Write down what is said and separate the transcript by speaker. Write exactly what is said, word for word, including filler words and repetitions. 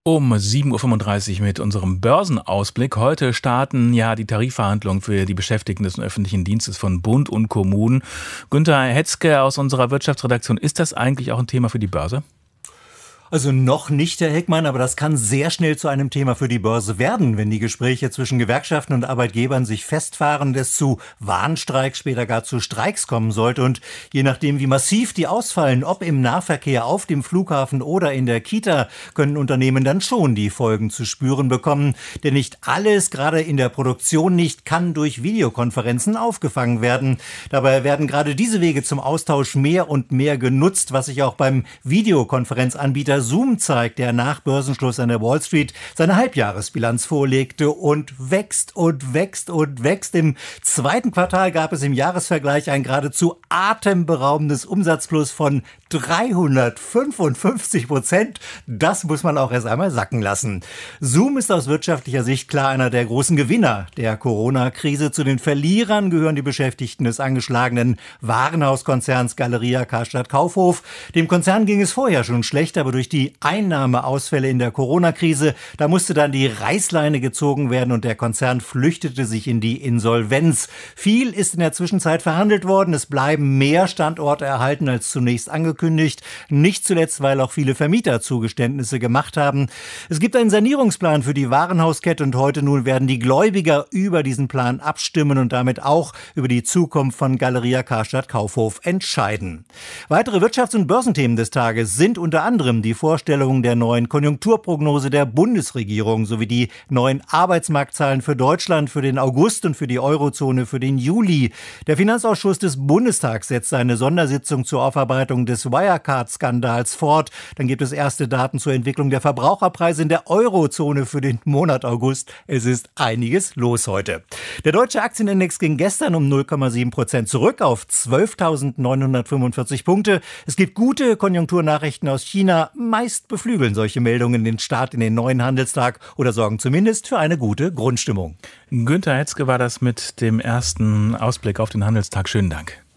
Speaker 1: Um sieben Uhr fünfunddreißig mit unserem Börsenausblick. Heute starten ja die Tarifverhandlungen für die Beschäftigten des öffentlichen Dienstes von Bund und Kommunen. Günter Hetzke aus unserer Wirtschaftsredaktion, ist das eigentlich auch ein Thema für die Börse?
Speaker 2: Also noch nicht, Herr Heckmann, aber das kann sehr schnell zu einem Thema für die Börse werden, wenn die Gespräche zwischen Gewerkschaften und Arbeitgebern sich festfahren, es zu Warnstreiks, später gar zu Streiks kommen sollte. Und je nachdem, wie massiv die ausfallen, ob im Nahverkehr, auf dem Flughafen oder in der Kita, können Unternehmen dann schon die Folgen zu spüren bekommen. Denn nicht alles, gerade in der Produktion nicht, kann durch Videokonferenzen aufgefangen werden. Dabei werden gerade diese Wege zum Austausch mehr und mehr genutzt, was sich auch beim Videokonferenzanbieter Zoom zeigt, der nach Börsenschluss an der Wall Street seine Halbjahresbilanz vorlegte und wächst und wächst und wächst. Im zweiten Quartal gab es im Jahresvergleich ein geradezu atemberaubendes Umsatzplus von dreihundertfünfundfünfzig Prozent. Das muss man auch erst einmal sacken lassen. Zoom ist aus wirtschaftlicher Sicht klar einer der großen Gewinner der Corona-Krise. Zu den Verlierern gehören die Beschäftigten des angeschlagenen Warenhauskonzerns Galeria Karstadt Kaufhof. Dem Konzern ging es vorher schon schlecht, aber durch die Einnahmeausfälle in der Corona-Krise, da musste dann die Reißleine gezogen werden und der Konzern flüchtete sich in die Insolvenz. Viel ist in der Zwischenzeit verhandelt worden. Es bleiben mehr Standorte erhalten als zunächst angekündigt. Nicht zuletzt, weil auch viele Vermieter Zugeständnisse gemacht haben. Es gibt einen Sanierungsplan für die Warenhauskette und heute nun werden die Gläubiger über diesen Plan abstimmen und damit auch über die Zukunft von Galeria Karstadt Kaufhof entscheiden. Weitere Wirtschafts- und Börsenthemen des Tages sind unter anderem die Vorstellung der neuen Konjunkturprognose der Bundesregierung sowie die neuen Arbeitsmarktzahlen für Deutschland für den August und für die Eurozone für den Juli. Der Finanzausschuss des Bundestags setzt eine Sondersitzung zur Aufarbeitung des Wirecard-Skandals fort. Dann gibt es erste Daten zur Entwicklung der Verbraucherpreise in der Eurozone für den Monat August. Es ist einiges los heute. Der deutsche Aktienindex ging gestern um null Komma sieben Prozent zurück auf zwölftausendneunhundertfünfundvierzig Punkte. Es gibt gute Konjunkturnachrichten aus China. Meist beflügeln solche Meldungen den Start in den neuen Handelstag oder sorgen zumindest für eine gute Grundstimmung.
Speaker 1: Günter Hetzke war das mit dem ersten Ausblick auf den Handelstag. Schönen Dank.